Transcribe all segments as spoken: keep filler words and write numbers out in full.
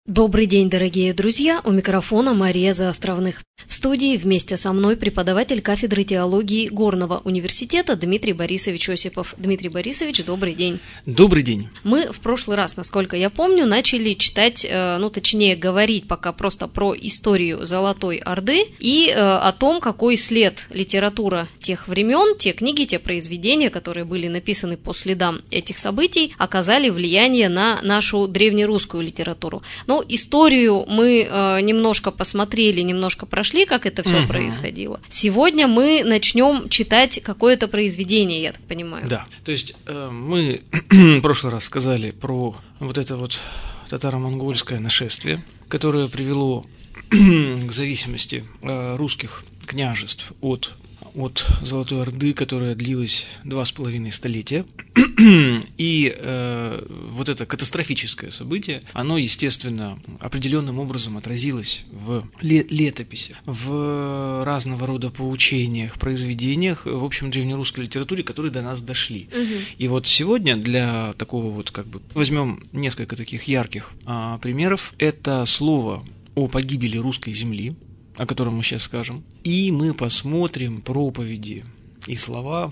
Добрый день, дорогие друзья! У микрофона Мария Заостровных. В студии вместе со мной преподаватель кафедры теологии Горного университета Дмитрий Борисович Осипов. Дмитрий Борисович, добрый день. Добрый день. Мы в прошлый раз, насколько я помню, начали читать, ну точнее говорить пока просто про историю Золотой Орды и о том, какой след литература тех времен, те книги, те произведения, которые были написаны по следам этих событий, оказали влияние на нашу древнерусскую литературу. Но историю мы немножко посмотрели, немножко прошли, как это все угу. происходило. Сегодня мы начнем читать какое-то произведение, я так понимаю. Да, то есть э, мы в прошлый раз сказали про вот это вот татаро-монгольское нашествие, которое привело к зависимости э, русских княжеств от, от Золотой Орды, которая длилась два с половиной столетия. И э, вот это катастрофическое событие, оно, естественно, определенным образом отразилось в ле- летописи, в разного рода поучениях, произведениях, в общем, древнерусской литературе, которые до нас дошли. Угу. И вот сегодня для такого вот, как бы, возьмем несколько таких ярких а, примеров. Это слово о погибели русской земли, о котором мы сейчас скажем, и мы посмотрим проповеди и слова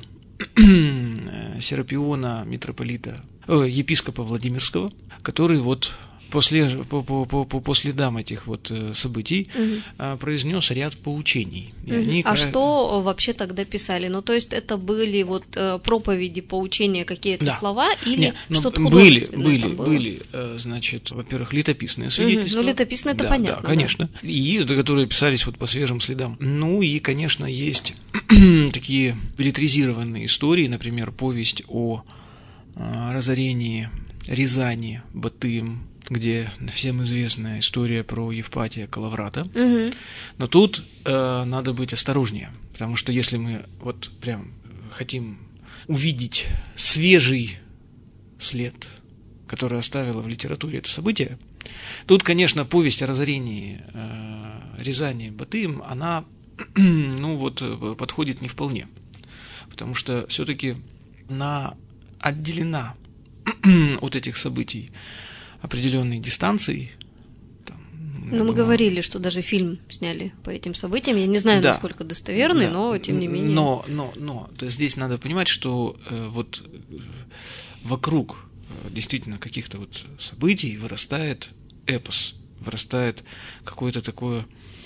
Серапиона, митрополита, э, епископа Владимирского, который вот после, по, по, по, по следам этих вот событий угу. произнес ряд поучений. Угу. Они... А что вообще тогда писали? Ну, то есть это были вот проповеди, поучения, какие-то да. слова или Нет, что-то художественное? Были, были, было? были, значит, во-первых, летописные свидетельства. Угу. Ну, летописные это да, понятно. Да, конечно. Да. И которые писались вот по свежим следам. Ну и, конечно, есть такие билетризированные истории, например, повесть о разорении Рязани, Батыем, где всем известная история про Евпатия Калаврата. Угу. Но тут э, надо быть осторожнее, потому что если мы вот прям хотим увидеть свежий след, который оставило в литературе это событие, тут, конечно, повесть о разорении э, Рязани Батыем, она ну вот подходит не вполне, потому что все-таки она отделена от этих событий определенной дистанцией. Там, ну, мы думаю... говорили, что даже фильм сняли по этим событиям. Я не знаю, да. насколько достоверный, да. но тем не менее. Но, но, но то есть здесь надо понимать, что э, вот вокруг э, действительно каких-то вот событий вырастает эпос, вырастает какое-то такое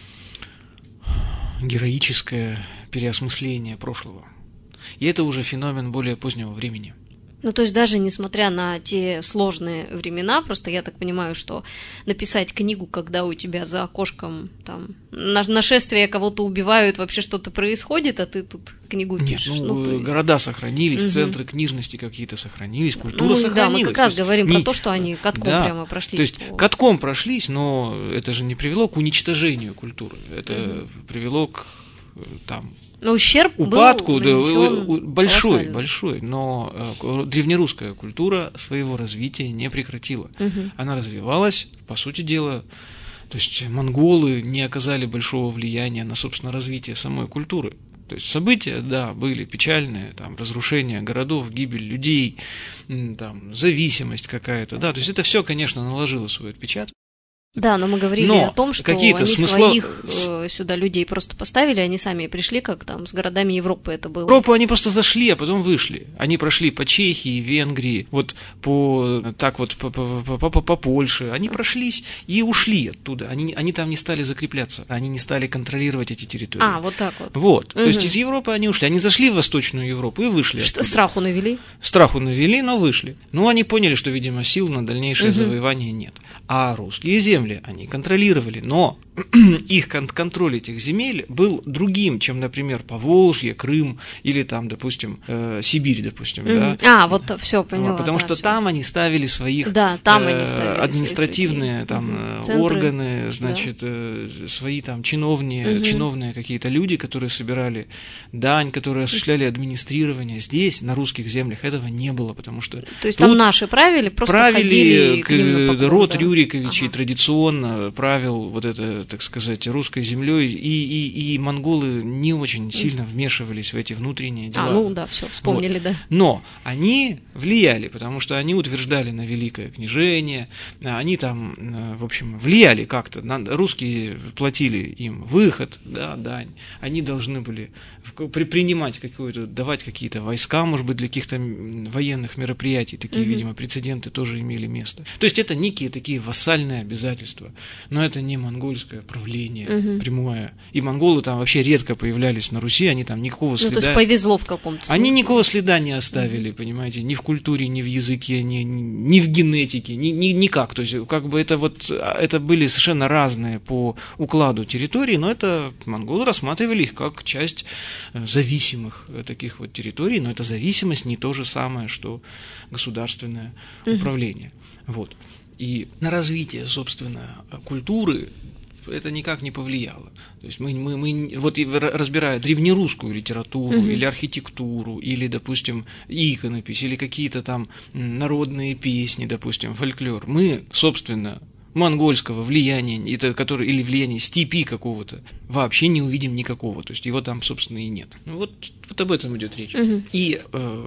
героическое переосмысление прошлого. И это уже феномен более позднего времени. Ну, то есть даже несмотря на те сложные времена, просто я так понимаю, что написать книгу, когда у тебя за окошком там нашествие, кого-то убивают, вообще что-то происходит, а ты тут книгу пишешь. Нет, ну, ну есть... города сохранились, угу. центры книжности какие-то сохранились, культура ну, сохранилась. Да, мы как раз говорим не... про то, что они катком да. прямо прошлись. То есть по... катком прошлись, но это же не привело к уничтожению культуры, это угу. привело к там... Но ущерб упадку, был да, большой, большой, но э, древнерусская культура своего развития не прекратила. Угу. Она развивалась, по сути дела, то есть монголы не оказали большого влияния на, собственно, развитие самой культуры. То есть события, да, были печальные, там, разрушение городов, гибель людей, там, зависимость какая-то, да, то есть это все, конечно, наложило свой отпечаток. Да, но мы говорили но о том, что они смысла... своих э, сюда людей просто поставили, они сами пришли, как там с городами Европы это было. В Европу они просто зашли, а потом вышли. Они прошли по Чехии, Венгрии, вот по так вот по, по, по, по, по Польше. Они прошлись и ушли оттуда. Они, они там не стали закрепляться, они не стали контролировать эти территории. А, вот так вот. Вот. Угу. То есть из Европы они ушли. Они зашли в Восточную Европу и вышли. Что, страху навели? Страху навели, но вышли. Ну, они поняли, что, видимо, сил на дальнейшее угу. завоевание нет. А русские земли они контролировали, но их контроль этих земель был другим, чем, например, Поволжье, Крым или там, допустим, э, Сибирь, допустим, mm-hmm. да. А, вот все, поняла. Потому да, что все. там они ставили своих да, там э, они ставили административные там mm-hmm. органы, значит, да. э, свои там чиновные, mm-hmm. чиновные какие-то люди, которые собирали дань, которые осуществляли администрирование. Здесь, на русских землях, этого не было, потому что... То есть там наши правили, просто правили ходили к ним на поклон, род да. Рюриковичей, ага. традиционно традиционно правил вот это, так сказать, русской землей, и, и, и монголы не очень сильно вмешивались в эти внутренние дела. А, ну да, все, вспомнили, вот. Да. Но они влияли, потому что они утверждали на великое княжение, они там, в общем, влияли как-то, русские платили им выход, да, дань, они должны были принимать какую-то, давать какие-то войска, может быть, для каких-то военных мероприятий, такие, угу. видимо, прецеденты тоже имели место. То есть это некие такие вассальные обязательства, но это не монгольское правление угу. прямое. И монголы там вообще редко появлялись на Руси, они там никакого следа... Ну, то есть повезло в каком-то смысле. Они никакого следа не оставили, понимаете, ни в культуре, ни в языке, ни, ни в генетике, ни, ни, никак. То есть как бы это вот, это были совершенно разные по укладу территории, но это монголы рассматривали их как часть зависимых таких вот территорий, но эта зависимость не то же самое, что государственное угу. управление. Вот. И на развитие, собственно, культуры это никак не повлияло. То есть мы, мы, мы вот разбирая древнерусскую литературу угу. или архитектуру, или, допустим, иконопись, или какие-то там народные песни, допустим, фольклор, мы, собственно, монгольского влияния, это, который, или влияния степи какого-то, вообще не увидим никакого. То есть его там, собственно, и нет. Ну, вот, вот об этом идет речь. Угу. И э,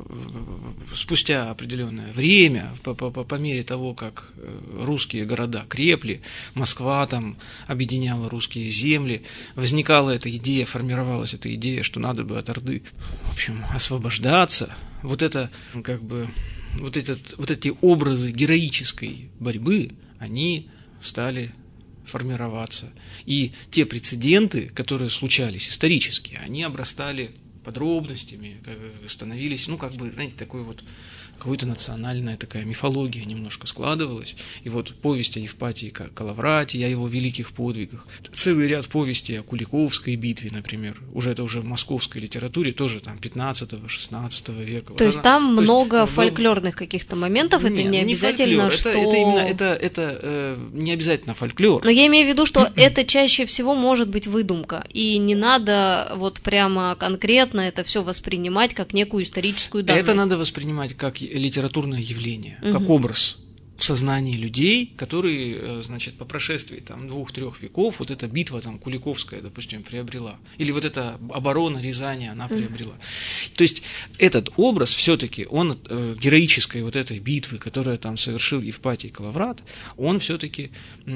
спустя определенное время, по, по, по мере того, как русские города крепли, Москва там объединяла русские земли, возникала эта идея, формировалась эта идея, что надо бы от Орды, в общем, освобождаться. Вот это, как бы, вот, этот, вот эти образы героической борьбы, они стали формироваться. И те прецеденты, которые случались исторически, они обрастали подробностями, становились, ну, как бы, знаете, такой вот какая-то национальная такая мифология немножко складывалась. И вот повесть о Евпатии Калаврате, о его великих подвигах. Целый ряд повестей о Куликовской битве, например. Уже это уже в московской литературе, тоже там пятнадцатого-шестнадцатого века. То вот есть она, там то много есть, фольклорных каких-то моментов, нет, это не обязательно, не что... Это, это именно, это, это э, не обязательно фольклор. Но я имею в виду, что это чаще всего может быть выдумка, и не надо вот прямо конкретно это все воспринимать как некую историческую данность. Это надо воспринимать как литературное явление, угу. как образ в сознании людей, которые, значит, по прошествии там двух-трех веков вот эта битва там Куликовская, допустим, приобрела, или вот эта оборона Рязани она приобрела. Mm. То есть этот образ все-таки, он э, героической вот этой битвы, которую там совершил Евпатий Калаврат, он все-таки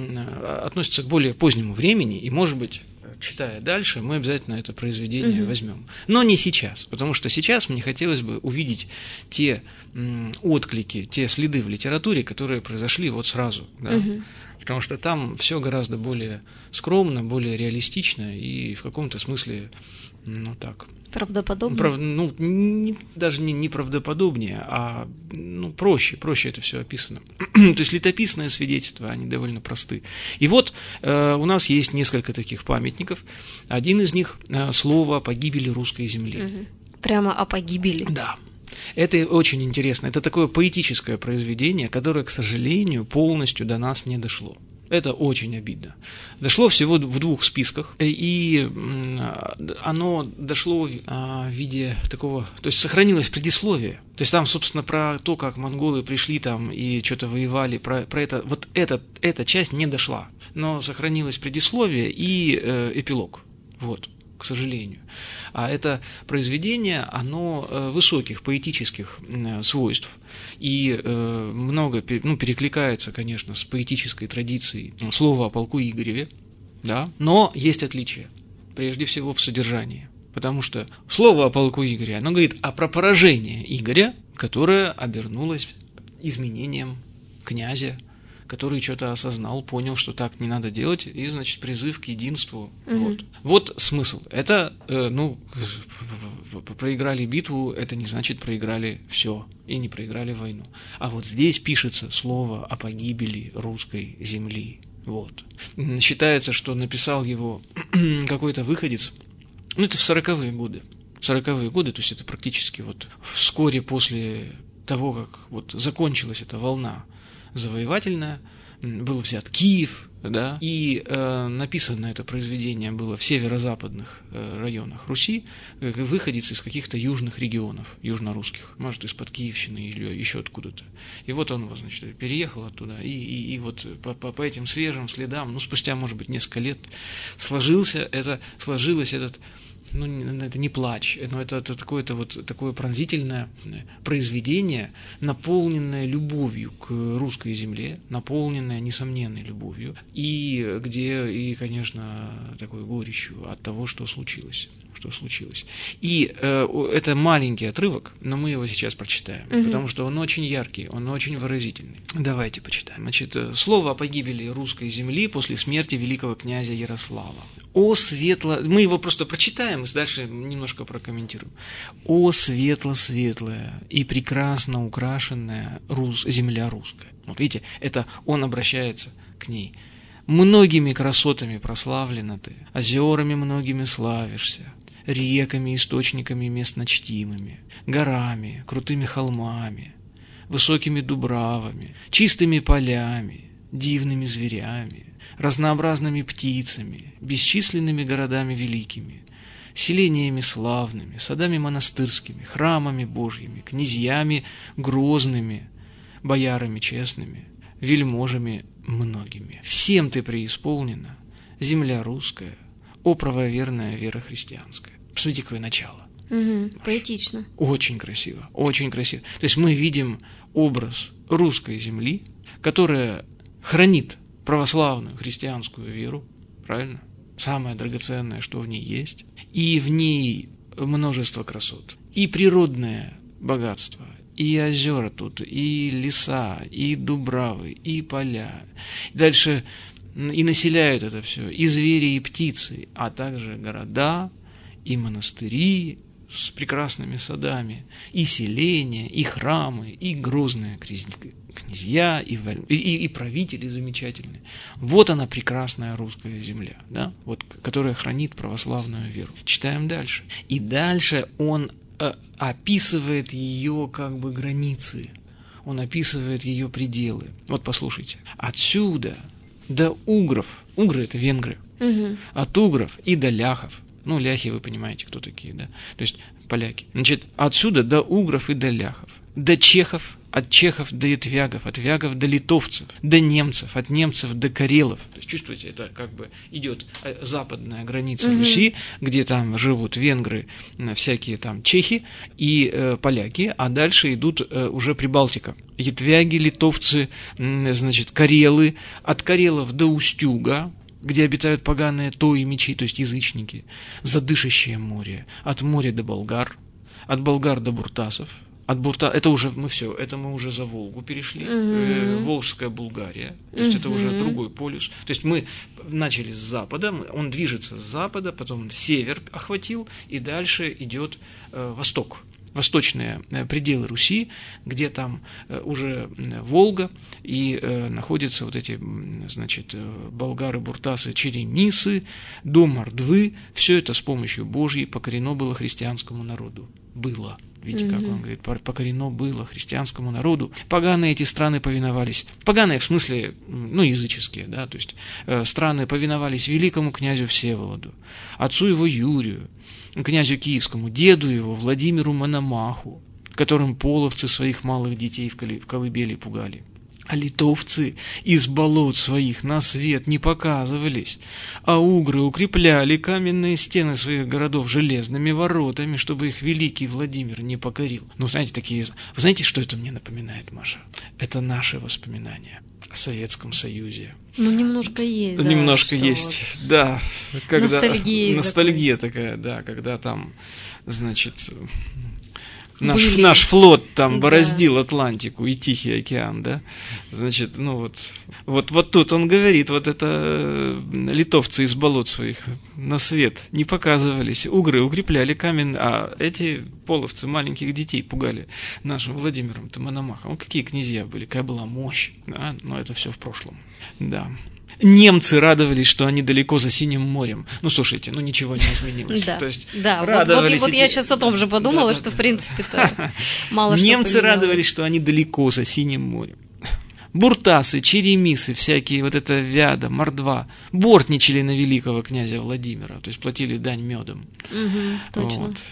э, относится к более позднему времени, и, может быть, читая дальше, мы обязательно это произведение угу. возьмем. Но не сейчас, потому что сейчас мне хотелось бы увидеть те м, отклики, те следы в литературе, которые произошли вот сразу. Да? Угу. Потому что там все гораздо более скромно, более реалистично и в каком-то смысле, ну так... Правдоподобнее? Прав, ну, не, даже не, не правдоподобнее, а ну, проще, проще это все описано. То есть летописные свидетельства, они довольно просты. И вот э, у нас есть несколько таких памятников. Один из них э, слово о погибели русской земли. Угу. Прямо о погибели? Да. Это очень интересно. Это такое поэтическое произведение, которое, к сожалению, полностью до нас не дошло. Это очень обидно. Дошло всего в двух списках, и оно дошло в виде такого, то есть сохранилось предисловие. То есть там, собственно, про то, как монголы пришли там и что-то воевали, про, про это, вот этот, эта часть не дошла. Но сохранилось предисловие и э, эпилог. Вот, к сожалению. А это произведение, оно высоких поэтических свойств и много ну, перекликается, конечно, с поэтической традицией слова о полку Игореве, да? Но есть отличия, прежде всего в содержании. Потому что слово о полку Игоря, оно говорит о про поражение Игоря, которое обернулось изменением князя, который что-то осознал, понял, что так не надо делать, и, значит, призыв к единству. Угу. Вот. Вот смысл. Это, э, ну, проиграли битву, это не значит проиграли все, и не проиграли войну. А вот здесь пишется слово о погибели русской земли. Вот. Считается, что написал его какой-то выходец, ну, это в сороковые годы. сороковые годы, то есть это практически вот вскоре после того, как вот закончилась эта волна завоевательная, был взят Киев, да, и э, написано это произведение было в северо-западных э, районах Руси, э, выходец из каких-то южных регионов, южно-русских, может, из-под Киевщины или еще откуда-то. И вот он, значит, переехал оттуда, и, и, и вот по, по, по этим свежим следам, ну, спустя, может быть, несколько лет сложился это, сложилось этот, ну, это не плач, но это, это такое-то вот такое пронзительное произведение, наполненное любовью к русской земле, наполненное несомненной любовью, и где, и, конечно, такой горечью от того, что случилось. Что случилось. И э, это маленький отрывок, но мы его сейчас прочитаем, угу. потому что он очень яркий, он очень выразительный. Давайте почитаем. Значит, слово о погибели русской земли после смерти великого князя Ярослава. О светло... Мы его просто прочитаем и дальше немножко прокомментируем. О светло-светлая и прекрасно украшенная рус... земля русская. Вот видите, это он обращается к ней. Многими красотами прославлена ты, озерами многими славишься, реками, источниками местно чтимыми, горами, крутыми холмами, высокими дубравами, чистыми полями, дивными зверями, разнообразными птицами, бесчисленными городами великими, селениями славными, садами монастырскими, храмами Божьими, князьями грозными, боярами честными, вельможами многими. Всем ты преисполнена, земля русская, о правоверная вера христианская. Посмотрите, какое начало. Угу, поэтично. Очень красиво, очень красиво. То есть мы видим образ русской земли, которая хранит православную христианскую веру, правильно? Самое драгоценное, что в ней есть. И в ней множество красот. И природное богатство, и озера тут, и леса, и дубравы, и поля. Дальше и населяют это все и звери, и птицы, а также города, и монастыри с прекрасными садами, и селения, и храмы, и грозные князья, и, и, и правители замечательные. Вот она, прекрасная русская земля, да? Вот, которая хранит православную веру. Читаем дальше. И дальше он э, описывает ее как бы границы, он описывает ее пределы. Вот послушайте. Отсюда до угров, угры это венгры, угу. От угров и до ляхов, ну ляхи вы понимаете, кто такие, да, то есть поляки, значит, отсюда до угров и до ляхов, до чехов, от чехов до ятвягов, от вягов до литовцев, до немцев, от немцев до карелов. То есть, чувствуете, это как бы идет западная граница угу. Руси, где там живут венгры, всякие там чехи и э, поляки, а дальше идут э, уже Прибалтика. Ятвяги, литовцы, э, значит, карелы, от карелов до Устюга, где обитают поганые тоимичи, то есть язычники, задышащее море, от моря до болгар, от болгар до буртасов. От Бурта, это уже мы все, это мы уже за Волгу перешли, mm-hmm. Волжская Булгария, то есть mm-hmm. это уже другой полюс. То есть мы начали с запада, он движется с запада, потом север охватил, и дальше идет э, восток, восточные пределы Руси, где там э, уже Волга, и э, находятся вот эти, значит, болгары, буртасы, черемисы, до Мордвы. Все это с помощью Божьей покорено было христианскому народу. Было. Видите, как он говорит, покорено было христианскому народу. Поганые эти страны повиновались. Поганые в смысле, ну, языческие, да, то есть э, страны повиновались великому князю Всеволоду, отцу его Юрию, князю Киевскому, деду его Владимиру Мономаху, которым половцы своих малых детей в, коли, в колыбели пугали. А литовцы из болот своих на свет не показывались, а угры укрепляли каменные стены своих городов железными воротами, чтобы их великий Владимир не покорил. Ну, знаете, такие... Вы знаете, что это мне напоминает, Маша? Это наши воспоминания о Советском Союзе. Ну, немножко есть, да. Немножко есть, вот... да. Когда... Ностальгия. Ностальгия такая, да, когда там, значит... Наш, наш флот там бороздил да. Атлантику и Тихий океан, да, значит, ну вот, вот, вот тут он говорит, вот это литовцы из болот своих на свет не показывались, угры укрепляли камень, а эти половцы маленьких детей пугали нашим Владимиром-то Мономахом. Ну, какие князья были, какая была мощь, да, но это все в прошлом, да. Немцы радовались, что они далеко за Синим морем. Ну, слушайте, ну ничего не изменилось. Да, То есть, да. Вот, вот, вот я сейчас о том же подумала, что, в принципе, мало что Немцы радовались, что они далеко за Синим морем. буртасы, черемисы, всякие вот это вяда, мордва, бортничали на великого князя Владимира, то есть платили дань медом. Угу, точно. Вот.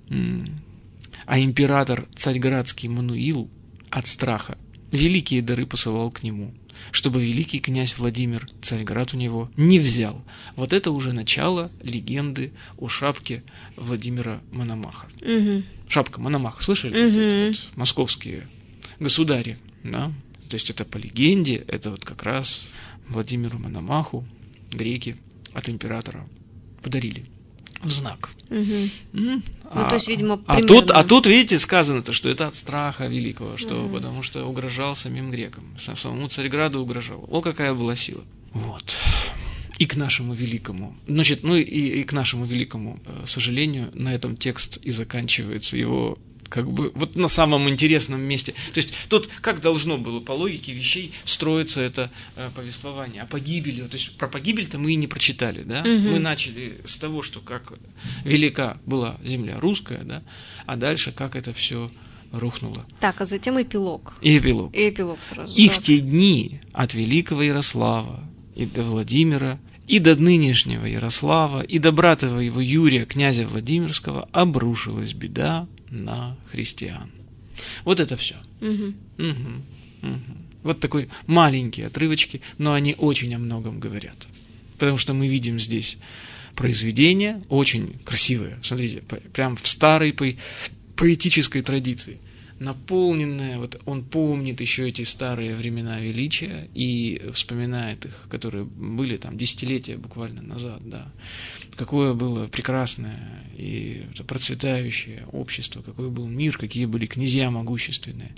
А император царьградский Мануил от страха великие дары посылал к нему, чтобы великий князь Владимир Царьград у него не взял. Вот это уже начало легенды о шапке Владимира Мономаха. Угу. Шапка Мономаха, слышали? Угу. Вот это вот московские государи, да? То есть это по легенде, это вот как раз Владимиру Мономаху греки от императора подарили в знак. Угу. М? Ну, а, то есть, видимо, а, примерно... тут, а тут, видите, сказано-то, что это от страха великого, что, угу. потому что угрожал самим грекам, самому Царьграду угрожал. О, какая была сила. Вот. И к нашему великому, значит, ну и, и к нашему великому сожалению, на этом текст и заканчивается его, как бы, вот на самом интересном месте. То есть тут как должно было по логике вещей строиться это э, повествование о погибели. То есть про погибель-то мы и не прочитали, да? Угу. Мы начали с того, что как велика была земля русская, да? А дальше как это все рухнуло. Так, а затем эпилог. И эпилог. И эпилог сразу. И да. в те дни от великого Ярослава и до Владимира, и до нынешнего Ярослава, и до брата его Юрия, князя Владимирского, обрушилась беда на христиан. Вот это все. Угу. Угу, угу. Вот такой маленькие отрывочки, но они очень о многом говорят. Потому что мы видим здесь произведение очень красивое. Смотрите, прям в старой по- поэтической традиции. Наполненное, вот он помнит еще эти старые времена величия и вспоминает их, которые были там десятилетия буквально назад, да. Какое было прекрасное и процветающее общество, какой был мир, какие были князья могущественные.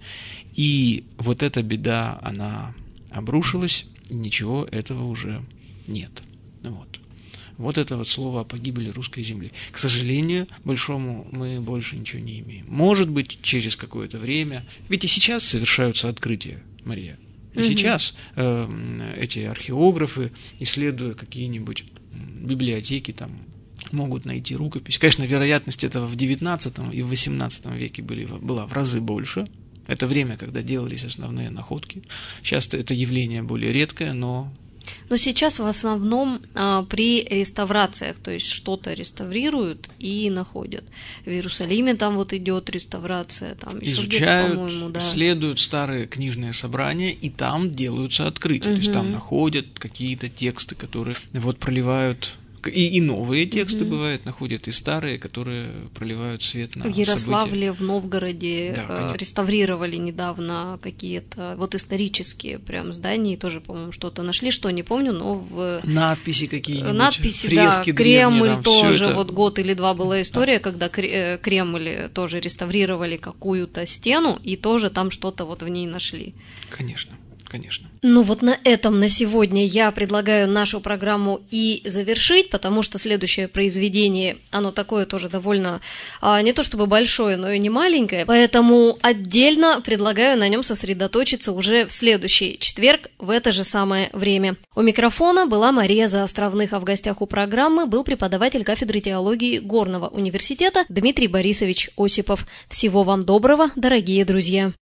И вот эта беда, она обрушилась, и ничего этого уже нет. Вот. Вот это вот слово о погибели русской земли. К сожалению, большому мы больше ничего не имеем. Может быть, через какое-то время. Ведь и сейчас совершаются открытия, Мария. И угу. сейчас э, эти археографы, исследуя какие-нибудь библиотеки, там, могут найти рукопись. Конечно, вероятность этого в девятнадцатом и в восемнадцатом веке были, была в разы больше. Это время, когда делались основные находки. Сейчас это явление более редкое, но... Но сейчас в основном а, при реставрациях, то есть что-то реставрируют и находят. В Иерусалиме там вот идет реставрация, там еще изучают, где-то, по-моему, да. исследуют старые книжные собрания, и там делаются открытия. Угу. То есть там находят какие-то тексты, которые вот проливают... И, и новые тексты, угу. бывают, находят, и старые, которые проливают свет на В Ярославле, события. В Новгороде да, реставрировали недавно какие-то вот исторические прям здания, тоже, по-моему, что-то нашли, что не помню, но в... Надписи какие-нибудь, Надписи, фрески да, Кремль древние, там, тоже, это... вот год или два была история, да. когда Кремль тоже реставрировали какую-то стену, и тоже там что-то вот в ней нашли. Конечно. Конечно. Ну вот на этом на сегодня я предлагаю нашу программу и завершить, потому что следующее произведение, оно такое тоже довольно, а, не то чтобы большое, но и не маленькое, поэтому отдельно предлагаю на нем сосредоточиться уже в следующий четверг в это же самое время. У микрофона была Мария Заостровных, а в гостях у программы был преподаватель кафедры теологии Горного университета Дмитрий Борисович Осипов. Всего вам доброго, дорогие друзья!